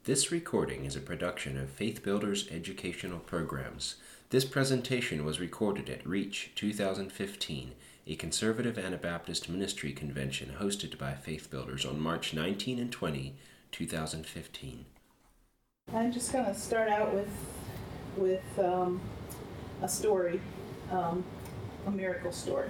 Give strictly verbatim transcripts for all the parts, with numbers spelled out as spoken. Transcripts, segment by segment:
This recording is a production of Faith Builders Educational Programs. This presentation was recorded at REACH twenty fifteen, a conservative Anabaptist ministry convention hosted by Faith Builders on March nineteenth and twentieth, twenty fifteen. I'm just going to start out with with um, a story, um, a miracle story.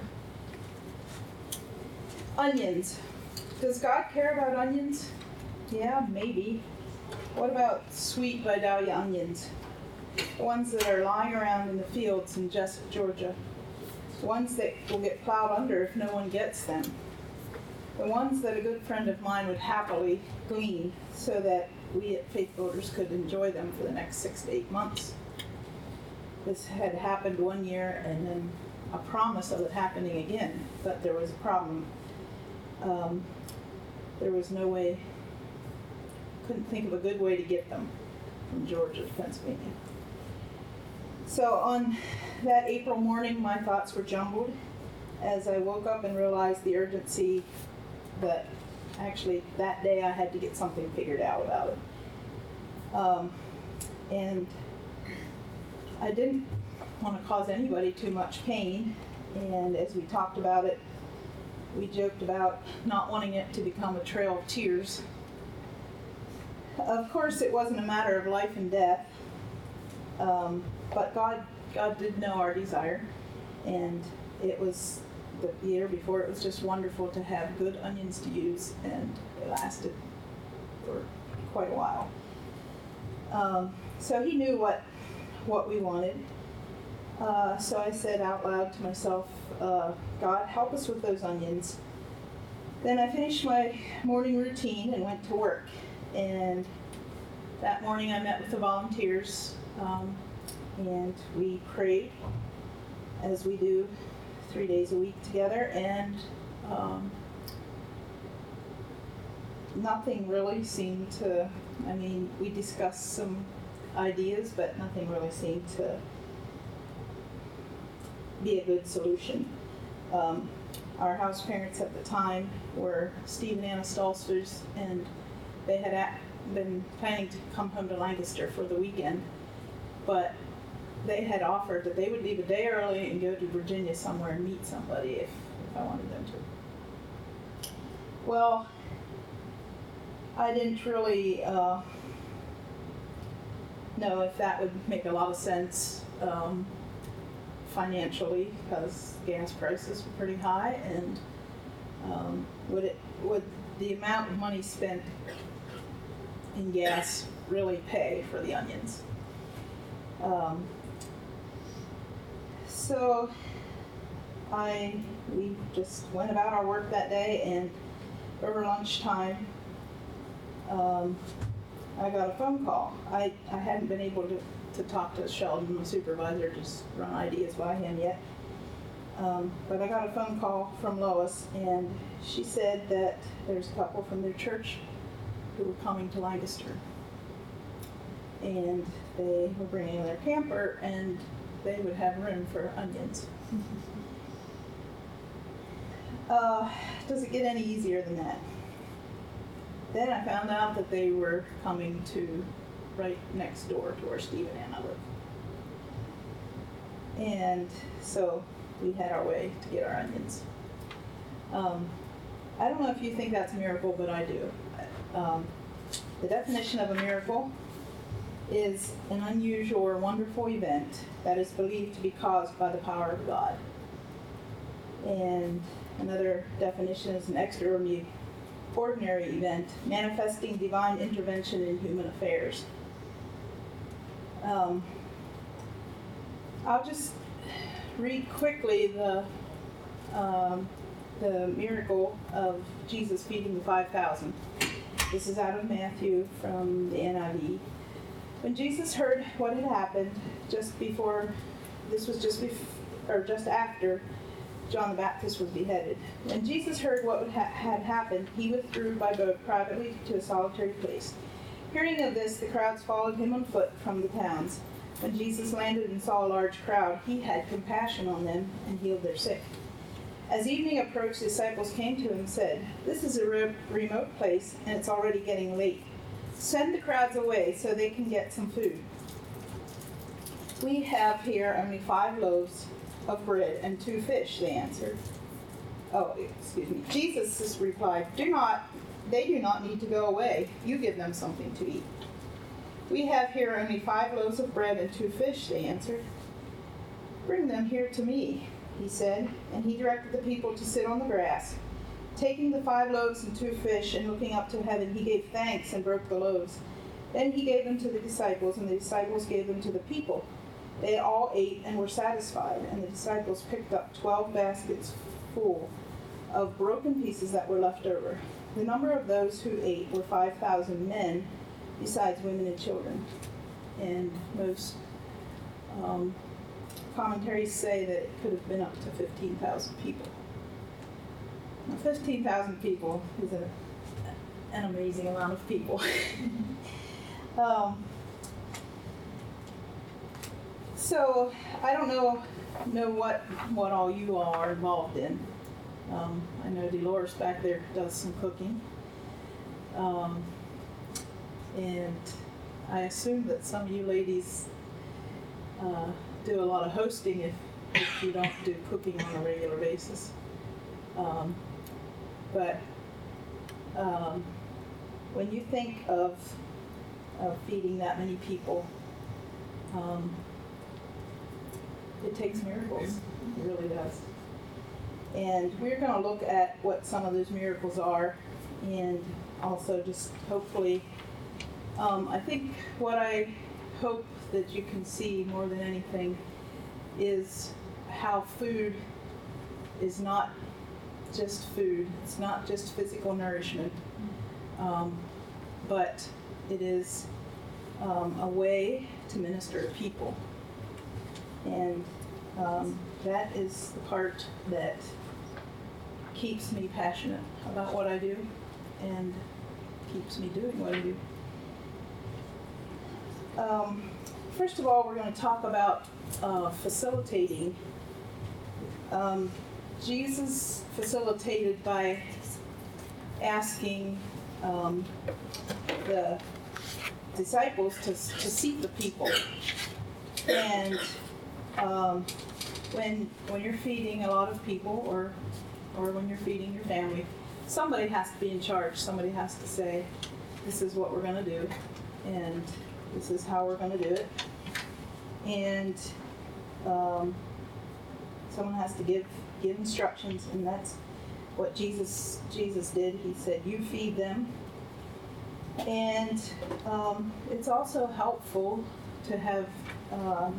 Onions. Does God care about onions? Yeah, maybe. What about sweet Vidalia onions? The ones that are lying around in the fields in Jessup, Georgia. The ones that will get plowed under if no one gets them. The ones that a good friend of mine would happily glean so that we at Faith Builders could enjoy them for the next six to eight months. This had happened one year and then a promise of it happening again, but there was a problem. Um, there was no way, couldn't think of a good way to get them from Georgia to Pennsylvania. So on that April morning, my thoughts were jumbled as I woke up and realized the urgency that actually that day I had to get something figured out about it. Um, and I didn't want to cause anybody too much pain, and as we talked about it, we joked about not wanting it to become a trail of tears. Of course, it wasn't a matter of life and death, um, but God, God did know our desire, and it was the year before. It was just wonderful to have good onions to use, and it lasted for quite a while. Um, so He knew what what we wanted. Uh, so I said out loud to myself, uh, God, help us with those onions. Then I finished my morning routine and went to work. And that morning I met with the volunteers, um, and we prayed, as we do three days a week together, and um, nothing really seemed to, I mean, we discussed some ideas, but nothing really seemed to be a good solution. Um, our house parents at the time were Steve and Anna Stolsters, and they had at, been planning to come home to Lancaster for the weekend, but they had offered that they would leave a day early and go to Virginia somewhere and meet somebody if, if I wanted them to. Well, I didn't really uh, know if that would make a lot of sense um, financially, because gas prices were pretty high, and um, would it would the amount of money spent in gas really pay for the onions? Um, so I we just went about our work that day, and over lunchtime um, I got a phone call. I, I hadn't been able to, to talk to Sheldon, my supervisor, just run ideas by him yet. Um, but I got a phone call from Lois, and she said that there's a couple from their church who were coming to Lancaster. And they were bringing their camper, and they would have room for onions. uh, does it get any easier than that? Then I found out that they were coming to right next door to where Steve and Anna live. And so we had our way to get our onions. Um, I don't know if you think that's a miracle, but I do. Um, the definition of a miracle is an unusual or wonderful event that is believed to be caused by the power of God. And another definition is an extraordinary ordinary event manifesting divine intervention in human affairs. Um, I'll just read quickly the um, the miracle of Jesus feeding the five thousand. This is out of Matthew from the N I V. When Jesus heard what had happened just before, this was just before, or just after John the Baptist was beheaded. When Jesus heard what ha- had happened, he withdrew by boat privately to a solitary place. Hearing of this, the crowds followed him on foot from the towns. When Jesus landed and saw a large crowd, he had compassion on them and healed their sick. As evening approached, the disciples came to him and said, "This is a re- remote place, and it's already getting late. send the crowds away so they can get some food. We have here only five loaves of bread and two fish, they answered. Oh, excuse me. Jesus replied, do not, they do not need to go away. You give them something to eat. We have here only five loaves of bread and two fish, they answered. Bring them here to me, he said, and he directed the people to sit on the grass. Taking the five loaves and two fish and looking up to heaven, he gave thanks and broke the loaves. Then he gave them to the disciples, and the disciples gave them to the people. They all ate and were satisfied, and the disciples picked up twelve baskets full of broken pieces that were left over. The number of those who ate were five thousand men, besides women and children. And most um, commentaries say that it could have been up to fifteen thousand people. Now, fifteen thousand people is a, an amazing amount of people. um, so I don't know know what what all you all are involved in. Um, I know Dolores back there does some cooking. Um, and I assume that some of you ladies uh, do a lot of hosting if, if you don't do cooking on a regular basis. Um, but um, when you think of, of feeding that many people, um, it takes miracles. It really does. And we're going to look at what some of those miracles are, and also just hopefully, um, I think what I hope that you can see more than anything is how food is not just food. It's not just physical nourishment, um, but it is um, a way to minister to people. And um, that is the part that keeps me passionate about what I do and keeps me doing what I do. Um, first of all, we're going to talk about uh, facilitating. Um, Jesus facilitated by asking um, the disciples to, to seat the people. And um, when when you're feeding a lot of people, or or when you're feeding your family, somebody has to be in charge. Somebody has to say, this is what we're going to do, and this is how we're going to do it. And um, someone has to give give instructions, and that's what Jesus Jesus did. He said, you feed them. And um, it's also helpful to have, um,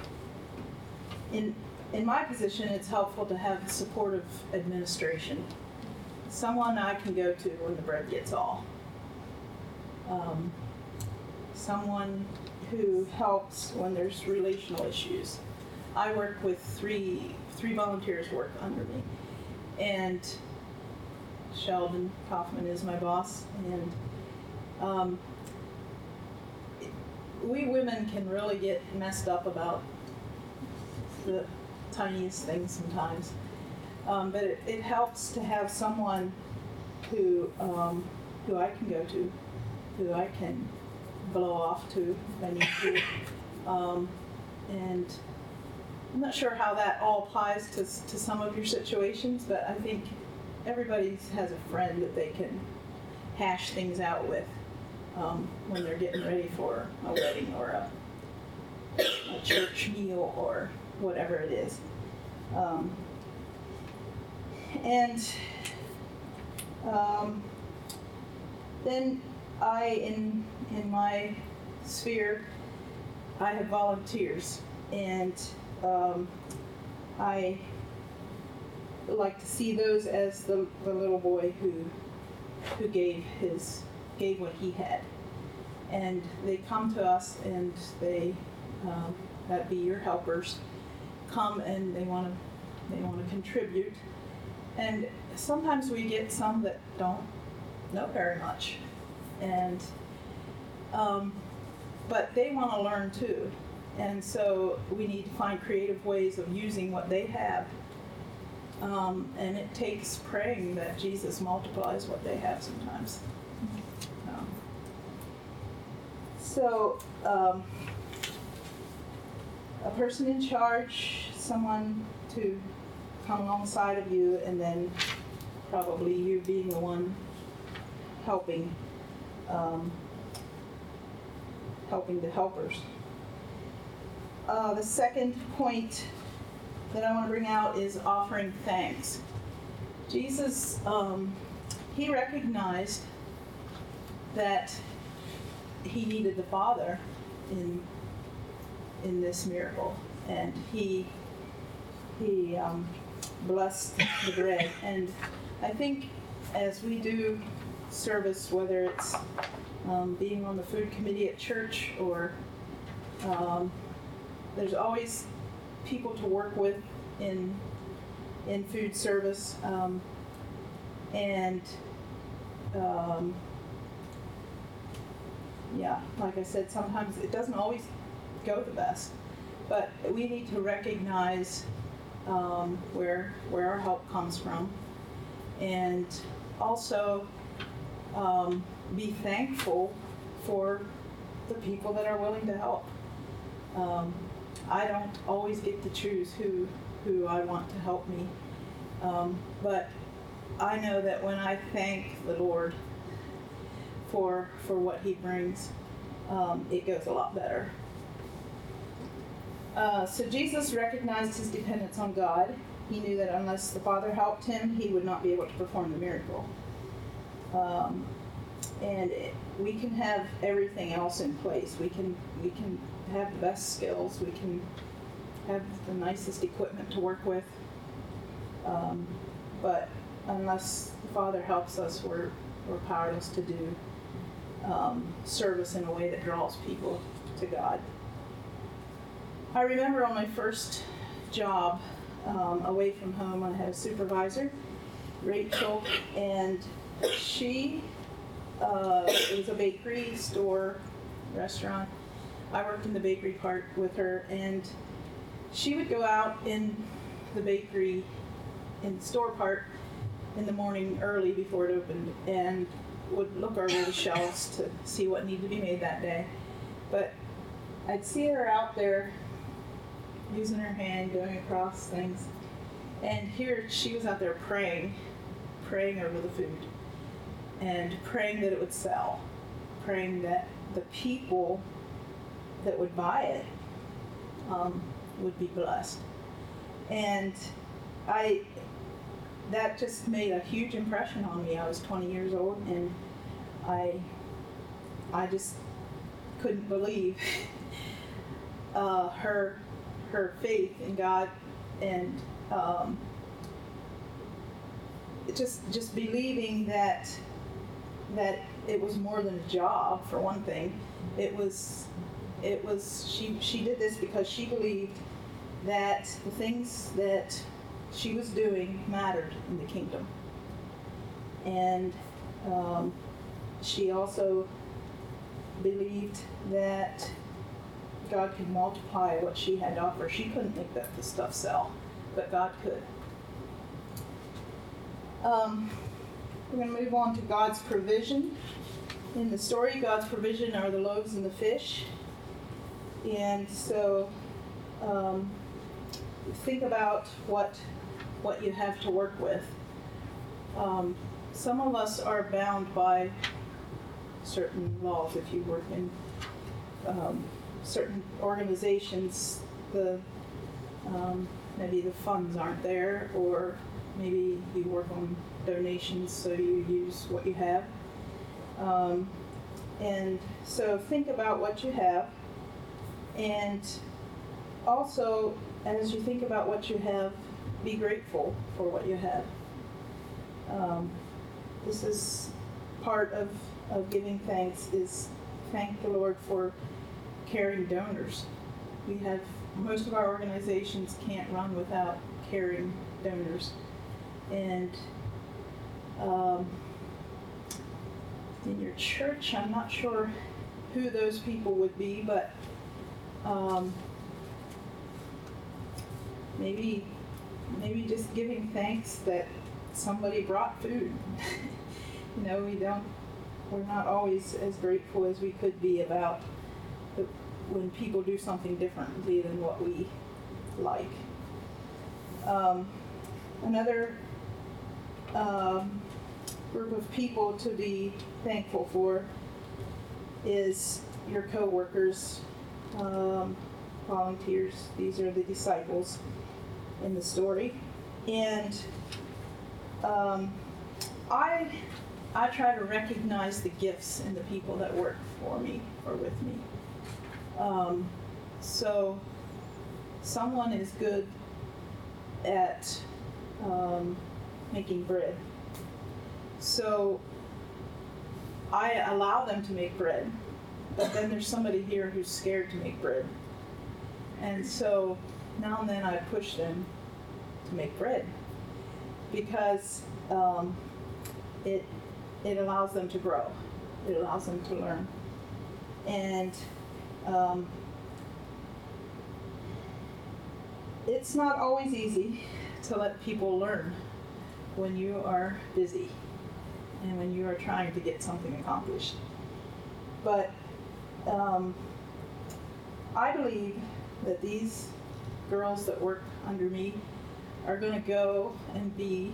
in in my position, it's helpful to have supportive administration. Someone I can go to when the bread gets all. Um, someone who helps when there's relational issues. I work with three three volunteers work under me, and Sheldon Kaufman is my boss, and um, we women can really get messed up about the tiniest things sometimes, um, but it, it helps to have someone who um, who I can go to, who I can blow off to if I need to, um, and I'm not sure how that all applies to to some of your situations, but I think everybody has a friend that they can hash things out with um, when they're getting ready for a wedding or a, a church meal or whatever it is. Um, and um, then I, in in my sphere, I have volunteers, and um, I like to see those as the, the little boy who who gave his gave what he had, and they come to us, and they um, that be your helpers come, and they want to they want to contribute, and sometimes we get some that don't know very much, and um, but they want to learn too, and so we need to find creative ways of using what they have. Um, and it takes praying that Jesus multiplies what they have sometimes. Um, So, um, a person in charge, someone to come alongside of you, and then probably you being the one helping, um, helping the helpers. Uh, the second point that I want to bring out is offering thanks. Jesus, um, he recognized that he needed the Father in in this miracle, and he he um, blessed the bread. And I think as we do service, whether it's um, being on the food committee at church or um, there's always people to work with in in food service, um, and um, yeah, like I said, sometimes it doesn't always go the best, but we need to recognize um, where where our help comes from, and also um, be thankful for the people that are willing to help. Um, I don't always get to choose who who I want to help me, um, but I know that when I thank the Lord for for what He brings, um, it goes a lot better. Uh, so Jesus recognized his dependence on God. He knew that unless the Father helped him, he would not be able to perform the miracle. Um, and it, we can have everything else in place. We can we can have the best skills. We can have the nicest equipment to work with. Um, but unless the Father helps us, we're we're powerless to do um, service in a way that draws people to God. I remember on my first job um, away from home, I had a supervisor, Rachel, and she, uh, it was a bakery, store, restaurant. I worked in the bakery part with her, and she would go out in the bakery, in the store part, in the morning early before it opened, and would look over the shelves to see what needed to be made that day. But I'd see her out there using her hand, going across things. And here she was out there praying, praying over the food, and praying that it would sell, praying that the people that would buy it um, would be blessed. And I, that just made a huge impression on me. I was twenty years old, and I, I just couldn't believe uh, her her faith in God, and um, just just believing that that it was more than a job. For one thing, it was it was she she did this because she believed that the things that she was doing mattered in the kingdom, and um, she also believed that God could multiply what she had to offer. She couldn't make that the stuff sell, but God could. Um, we're going to move on to God's provision. In the story, God's provision are the loaves and the fish. And so um, think about what what you have to work with. Um, some of us are bound by certain laws. If you work in um, certain organizations, the um, maybe the funds aren't there, or maybe you work on donations, so you use what you have. Um, and so think about what you have, and also as you think about what you have, be grateful for what you have. Um, this is part of, of giving thanks, is thank the Lord for caring donors. We have, most of our organizations can't run without caring donors. And um, in your church, I'm not sure who those people would be, but um, maybe maybe just giving thanks that somebody brought food. You know, we don't, we're not always as grateful as we could be about the, when people do something differently than what we like. Um, another um, group of people to be thankful for is your co-workers, um, volunteers. These are the disciples in the story. And um, I, I try to recognize the gifts in the people that work for me or with me. Um, so someone is good at um, making bread. So I allow them to make bread, but then there's somebody here who's scared to make bread. And so now and then I push them to make bread because um, it it allows them to grow. It allows them to learn. And um, it's not always easy to let people learn when you are busy and when you are trying to get something accomplished. But um, I believe that these girls that work under me are going to go and be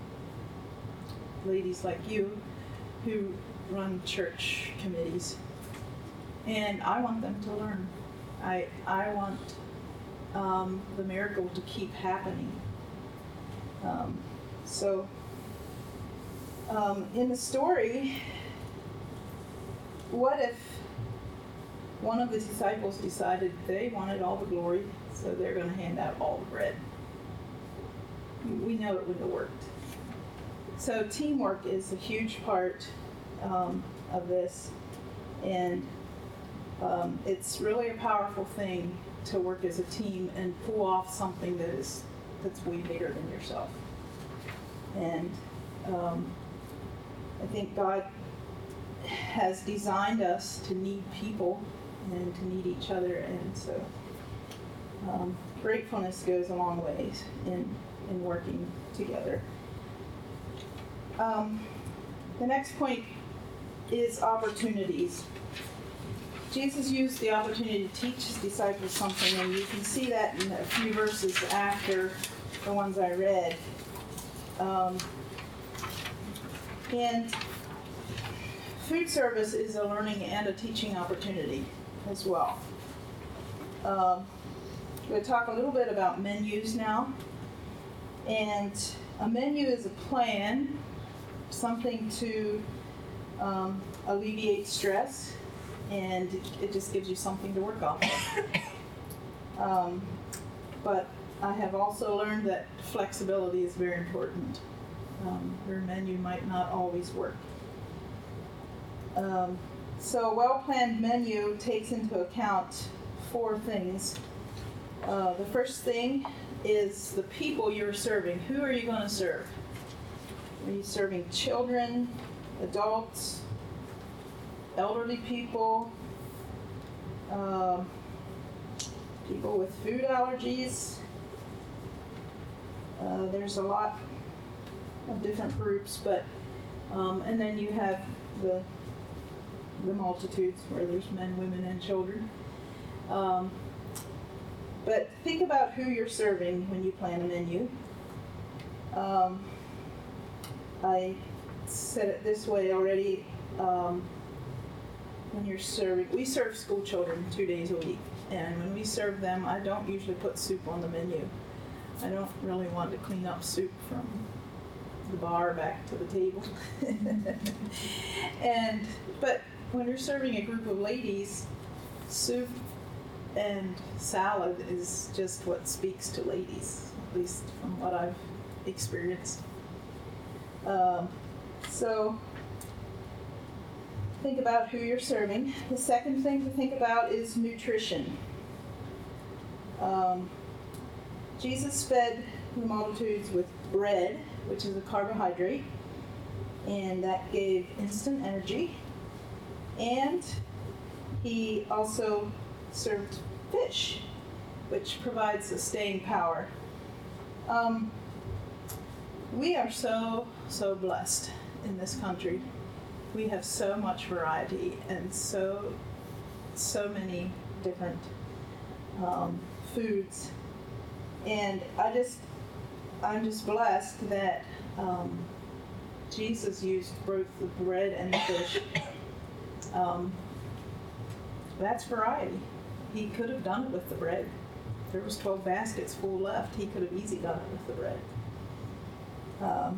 ladies like you who run church committees. And I want them to learn. I, I want um, the miracle to keep happening. Um, so um, in the story, what if one of the disciples decided they wanted all the glory, so they're going to hand out all the bread? We know it wouldn't have worked. So teamwork is a huge part um, of this, and um, it's really a powerful thing to work as a team and pull off something that is that's way bigger than yourself. And um, I think God has designed us to need people and to need each other, and so um, gratefulness goes a long ways in in working together. Um, the next point is opportunities. Jesus used the opportunity to teach his disciples something, and you can see that in a few verses after the ones I read. Um, and food service is a learning and a teaching opportunity as well. Um, I'm going to talk a little bit about menus now. And a menu is a plan, something to um, alleviate stress, and it just gives you something to work off of. Um, but I have also learned that flexibility is very important. Um, your menu might not always work. Um, so a well-planned menu takes into account four things. Uh, the first thing is the people you're serving. Who are you going to serve? Are you serving children, adults, elderly people, uh, people with food allergies? Uh, there's a lot of different groups, but um, and then you have the the multitudes where there's men, women, and children. Um, But think about who you're serving when you plan a menu. Um, I said it this way already. Um, when you're serving, we serve school children two days a week, and when we serve them, I don't usually put soup on the menu. I don't really want to clean up soup from the bar back to the table. and but when you're serving a group of ladies, soup and salad is just what speaks to ladies, at least from what I've experienced. Um, so think about who you're serving. The second thing to think about is nutrition. Um, Jesus fed the multitudes with bread, which is a carbohydrate, and that gave instant energy. And he also served fish, which provides sustained power. Um, we are so, so blessed in this country. We have so much variety and so so many different um, foods. And I just, I'm just blessed that um, Jesus used both the bread and the fish. Um, that's variety. He could have done it with the bread. There was twelve baskets full left. He could have easily done it with the bread. Um,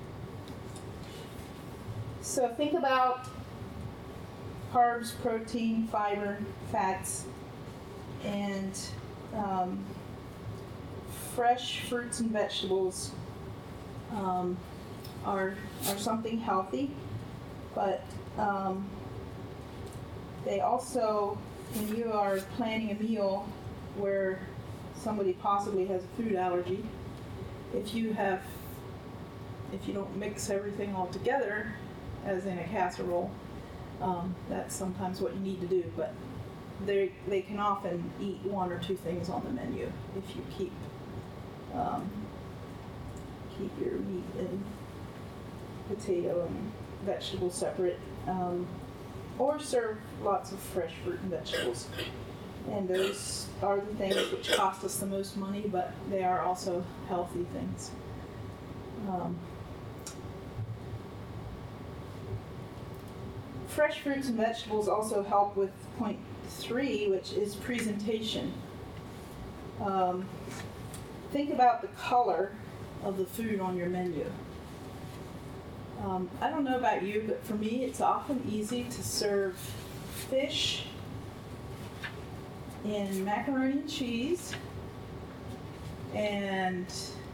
so think about carbs, protein, fiber, fats, and um, fresh fruits and vegetables um, are are something healthy, but um, they also, when you are planning a meal where somebody possibly has a food allergy, if you have, if you don't mix everything all together, as in a casserole, um, that's sometimes what you need to do. But they they can often eat one or two things on the menu if you keep um, keep your meat and potato and vegetables separate, um, or serve lots of fresh fruit and vegetables. And those are the things which cost us the most money, but they are also healthy things. Um, fresh fruits and vegetables also help with point three, which is presentation. Um, think about the color of the food on your menu. Um, I don't know about you, but for me, it's often easy to serve fish in macaroni and cheese, and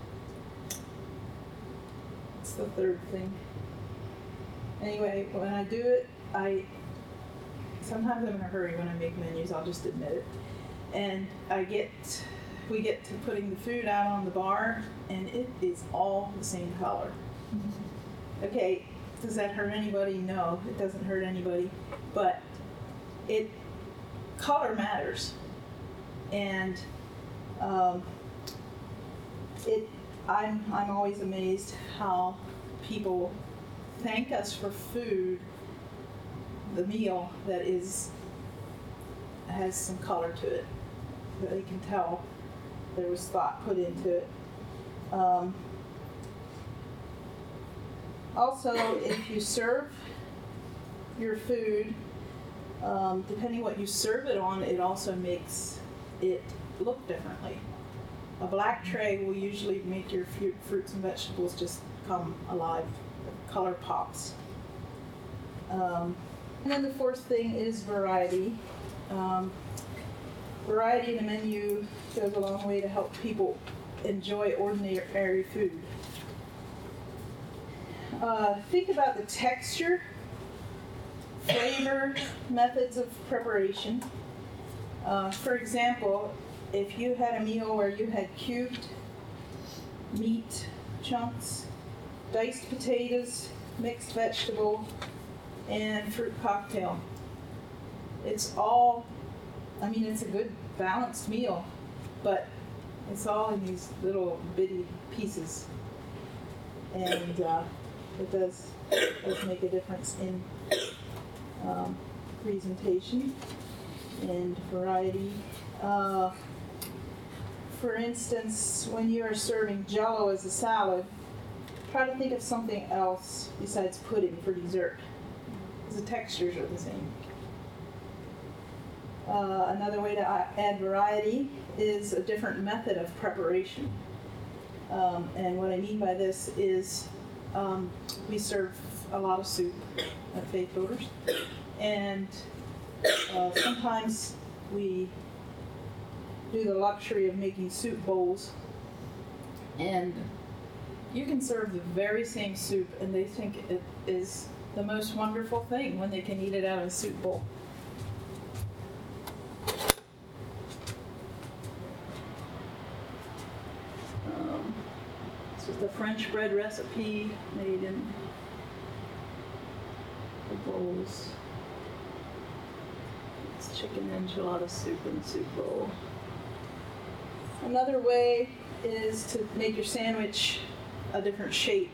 what's the third thing? Anyway, when I do it, I sometimes I'm in a hurry when I make menus, I'll just admit it. And I get, we get to putting the food out on the bar, and it is all the same color. Okay, does that hurt anybody? No, it doesn't hurt anybody, but it, color matters. And um, it, I'm, I'm always amazed how people thank us for food, the meal that is, has some color to it, that they can tell there was thought put into it. Um, also, if you serve your food, um, depending what you serve it on, it also makes it look differently. A black tray will usually make your fruit, fruits and vegetables just come alive. The color pops. Um, and then the fourth thing is variety. Um, variety in the menu goes a long way to help people enjoy ordinary food. Uh, think about the texture, flavor, methods of preparation. Uh, for example, if you had a meal where you had cubed meat chunks, diced potatoes, mixed vegetable, and fruit cocktail, it's all, I mean, it's a good balanced meal, but it's all in these little bitty pieces. And uh, it does, does make a difference in um, presentation and variety. Uh, for instance, when you are serving Jell-O as a salad, try to think of something else besides pudding for dessert, because the textures are the same. Uh, another way to add variety is a different method of preparation. Um, and what I mean by this is um, we serve a lot of soup at Faith Builders, and uh, sometimes we do the luxury of making soup bowls, and you can serve the very same soup and they think it is the most wonderful thing when they can eat it out of a soup bowl. Um, this is the French bread recipe made in the bowls. It's chicken enchilada soup in a soup bowl. Another way is to make your sandwich a different shape.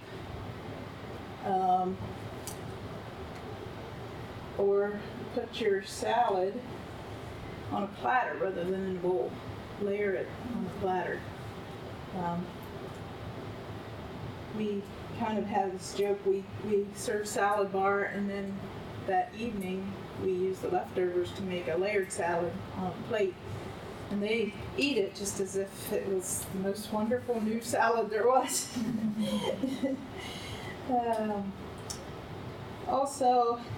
Um, or put your salad on a platter rather than in a bowl. Layer it on a platter. Um, we kind of have this joke, we, we serve salad bar, and then that evening we use the leftovers to make a layered salad on a plate. And they eat it just as if it was the most wonderful new salad there was. um, also,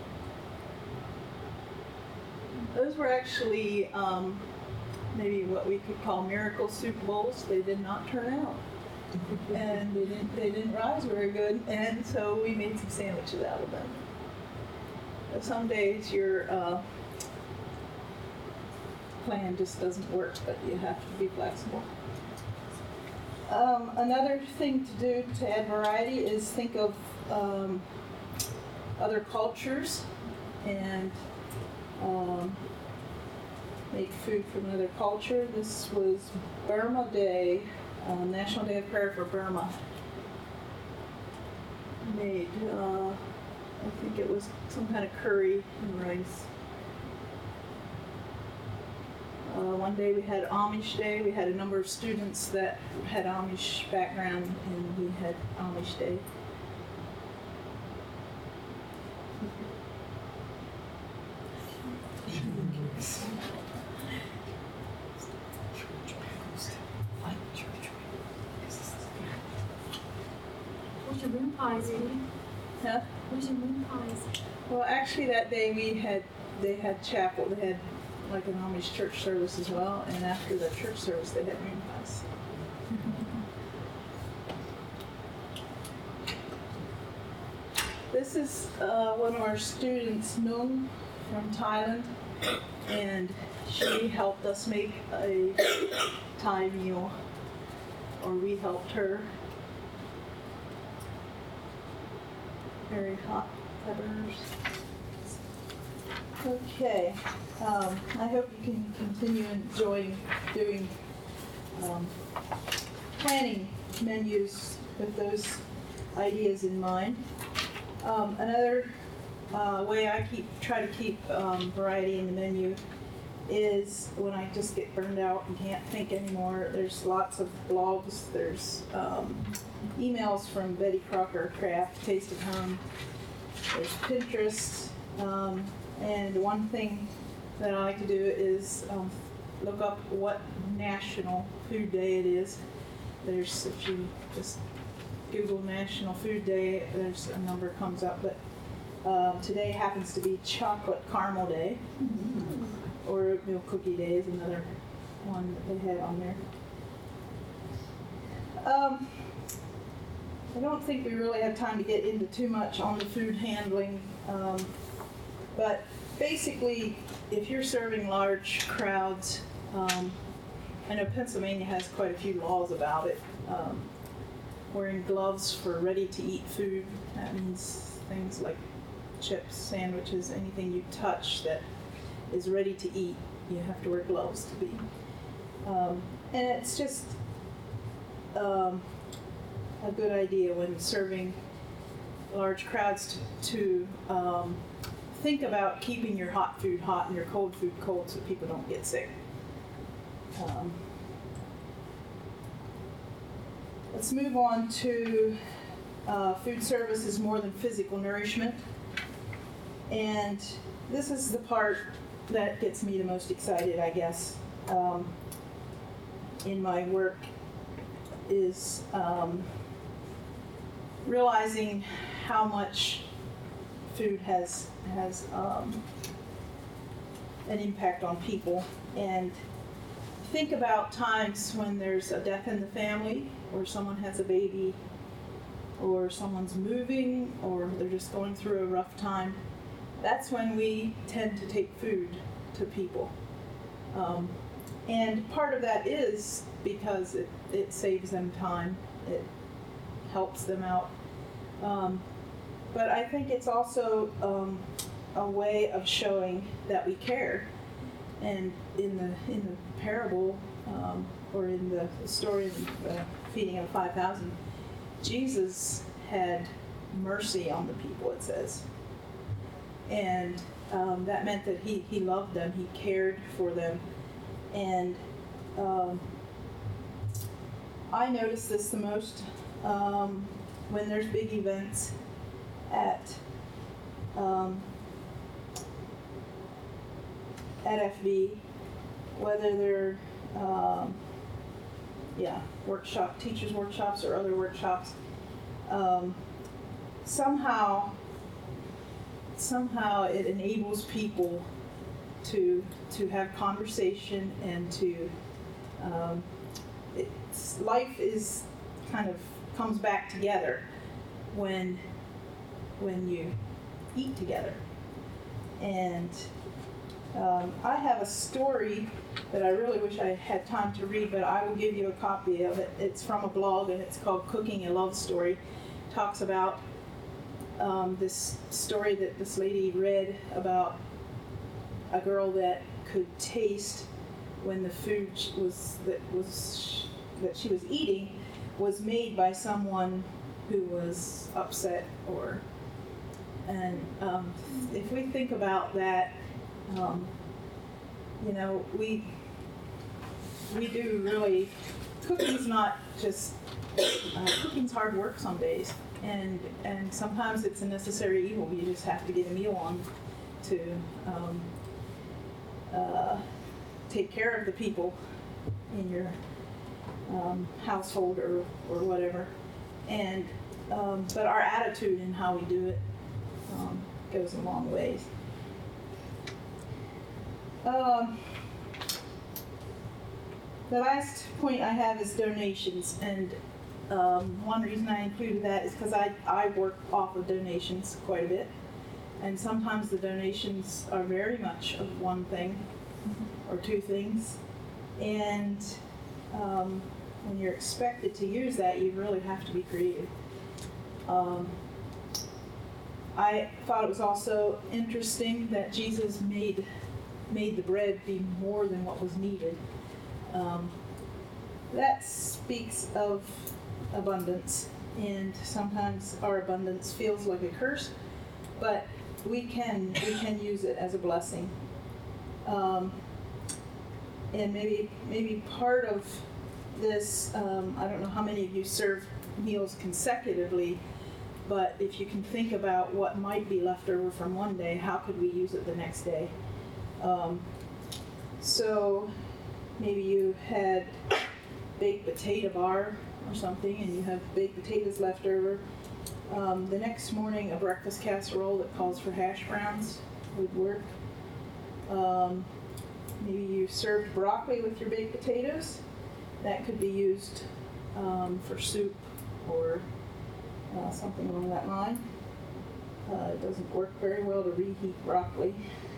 those were actually um, maybe what we could call miracle soup bowls. They did not turn out. And they didn't, they didn't rise very good, and so we made some sandwiches out of them. But some days your uh, plan just doesn't work, but you have to be flexible. Um, another thing to do to add variety is think of um, other cultures and um, make food from another culture. This was Burma Day, uh, National Day of Prayer for Burma. Made, uh, I think it was some kind of curry and rice. Uh, one day we had Amish Day. We had a number of students that had Amish background, and we had Amish Day. What's your moon pies, Edie? Huh? What's your moon pies? Well, actually, that day we had they had chapel. They had like an Amish church service as well, and after the church service, they had moon pies. This is uh, one of our students, Nung, from Thailand, and she helped us make a Thai meal, or we helped her. Very hot peppers. Okay, um, I hope you can continue enjoying doing um, planning menus with those ideas in mind. Um, another uh, way I keep try to keep um, variety in the menu is when I just get burned out and can't think anymore. There's lots of blogs. There's um, emails from Betty Crocker Craft, Taste of Home. There's Pinterest. Um, and one thing that I like to do is um, look up what National Food Day it is. There's, if you just Google National Food Day, there's a number comes up, but uh, today happens to be Chocolate Caramel Day, mm-hmm. or Oatmeal Cookie Day is another one that they had on there. Um, I don't think we really have time to get into too much on the food handling, um, but basically, if you're serving large crowds, um, I know Pennsylvania has quite a few laws about it. Um, wearing gloves for ready-to-eat food, that means things like chips, sandwiches, anything you touch that is ready to eat, you have to wear gloves to be. Um, and it's just um, a good idea when serving large crowds to, to um, think about keeping your hot food hot and your cold food cold so people don't get sick. Um, let's move on to uh, food service is more than physical nourishment. And this is the part that gets me the most excited, I guess, um, in my work, is um, realizing how much food has has um, an impact on people. And think about times when there's a death in the family, or someone has a baby, or someone's moving, or they're just going through a rough time. That's when we tend to take food to people. Um, and part of that is because it, it saves them time, it helps them out. Um, but I think it's also um, a way of showing that we care. And in the in the parable, um, or in the story of the feeding of five thousand, Jesus had mercy on the people, it says. And um, that meant that he, he loved them, he cared for them. And um, I notice this the most um, when there's big events at um, at F V, whether they're um, yeah workshop teachers workshops or other workshops. Um, somehow somehow it enables people to to have conversation and to um, it's, life is kind of comes back together when when you eat together. And um, I have a story that I really wish I had time to read, but I will give you a copy of it. It's from a blog, and it's called Cooking a Love Story. It talks about um, this story that this lady read about a girl that could taste when the food was that was that she was eating was made by someone who was upset. Or and um, if we think about that, um, you know, we we do really cooking's not just uh, cooking's hard work some days, and and sometimes it's a necessary evil. You just have to get a meal on to um, uh, take care of the people in your um, household or or whatever. And um, but our attitude and how we do it um, goes a long ways. Um, the last point I have is donations, and um, one reason I included that is because I, I work off of donations quite a bit, and sometimes the donations are very much of one thing or two things, and um, when you're expected to use that, you really have to be creative. Um, I thought it was also interesting that Jesus made made the bread be more than what was needed. Um, that speaks of abundance, and sometimes our abundance feels like a curse, but we can we can use it as a blessing. Um, and maybe maybe part of this, um, I don't know how many of you serve meals consecutively, but if you can think about what might be left over from one day, how could we use it the next day? Um, so maybe you had baked potato bar or something, and you have baked potatoes left over. Um, the next morning, a breakfast casserole that calls for hash browns would work. Um, maybe you served broccoli with your baked potatoes. That could be used um, for soup or uh, something along that line. Uh, it doesn't work very well to reheat broccoli.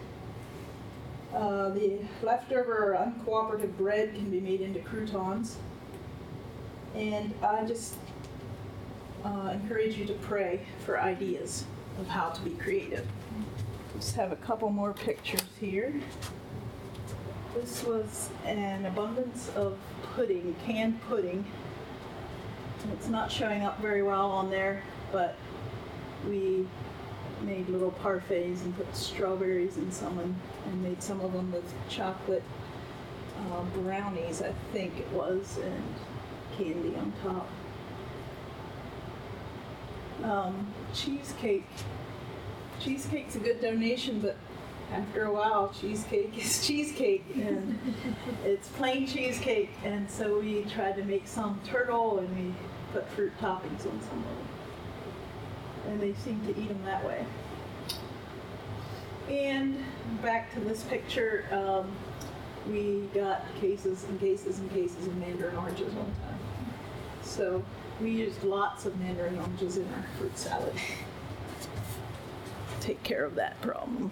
Uh, the leftover or uncooperative bread can be made into croutons. And I just uh, encourage you to pray for ideas of how to be creative. Just have a couple more pictures here. This was an abundance of pudding, canned pudding. And it's not showing up very well on there, but we made little parfaits and put strawberries in some, and, and made some of them with chocolate uh, brownies, I think it was, and candy on top. Um, cheesecake. Cheesecake's a good donation, but after a while, cheesecake is cheesecake, and it's plain cheesecake, and so we tried to make some turtle, and we put fruit toppings on some of them. And they seem to eat them that way. And back to this picture, um, we got cases and cases and cases of mandarin oranges one time. So we used lots of mandarin oranges in our fruit salad. Take care of that problem.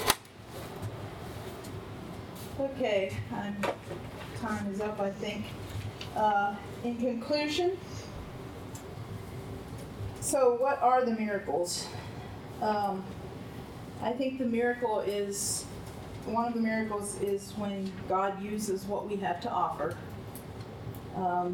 Okay, I'm, time is up, I think. Uh, in conclusion, so what are the miracles? Um, I think the miracle is, one of the miracles is when God uses what we have to offer, um,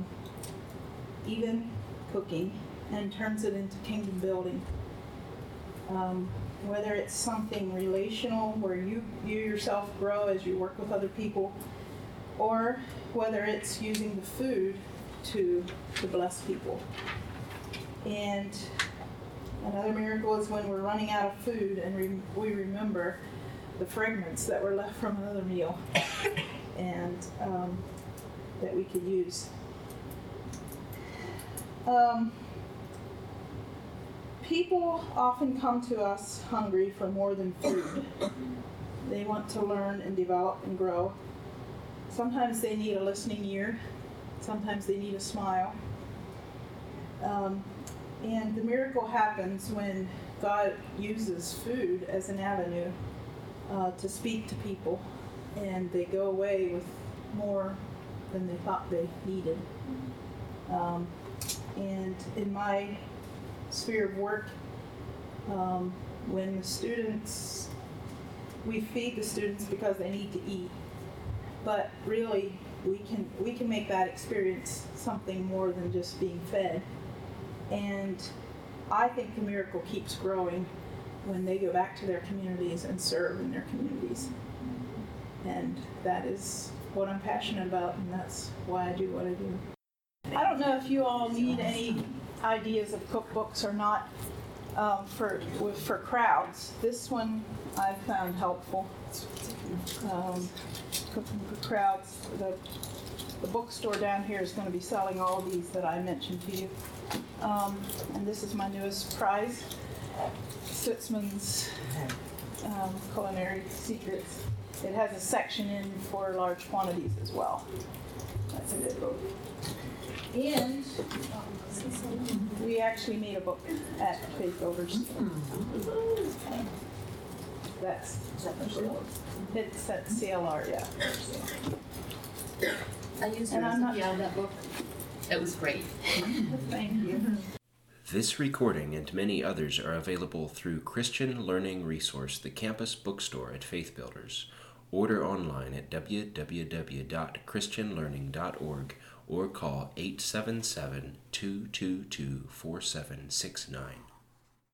even cooking, and turns it into kingdom building. Um, whether it's something relational where you, you yourself grow as you work with other people, or whether it's using the food to, to bless people. And another miracle is when we're running out of food and re- we remember the fragments that were left from another meal and um, that we could use. Um, people often come to us hungry for more than food. They want to learn and develop and grow. Sometimes they need a listening ear. Sometimes they need a smile. Um, and the miracle happens when God uses food as an avenue uh, to speak to people, and they go away with more than they thought they needed. Um, and in my sphere of work, um, when the students, we feed the students because they need to eat, but really we can we can make that experience something more than just being fed. And I think the miracle keeps growing when they go back to their communities and serve in their communities. And that is what I'm passionate about, and that's why I do what I do. I don't know if you all need any ideas of cookbooks or not um, for with, for crowds. This one I found helpful. Um, cooking for crowds. The, the bookstore down here is going to be selling all these that I mentioned to you. Um, and this is my newest prize, Sitzman's um, Culinary Secrets. It has a section in for large quantities as well. That's a good book. And we actually made a book at Faith Builders. That's it's at C L R, yeah. I used And the I'm not- recipe out of that book. It was great. Thank you. This recording and many others are available through Christian Learning Resource, the campus bookstore at Faith Builders. Order online at w w w dot christian learning dot org or call eight seven seven, two two two, four seven six nine.